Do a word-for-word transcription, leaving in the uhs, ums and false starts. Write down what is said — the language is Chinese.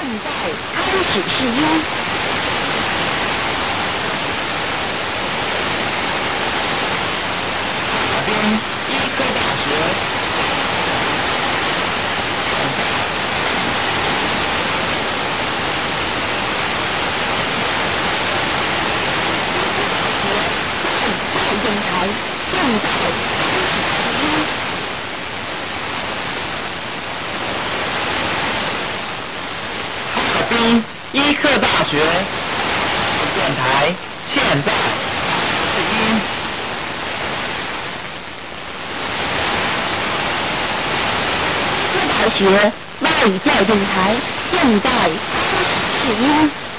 在开始试音。 哈尔滨医科大学。 电台现在开始试音。 哈尔滨医科大学电台现在试音。 医科大学外教电台现在开始试音。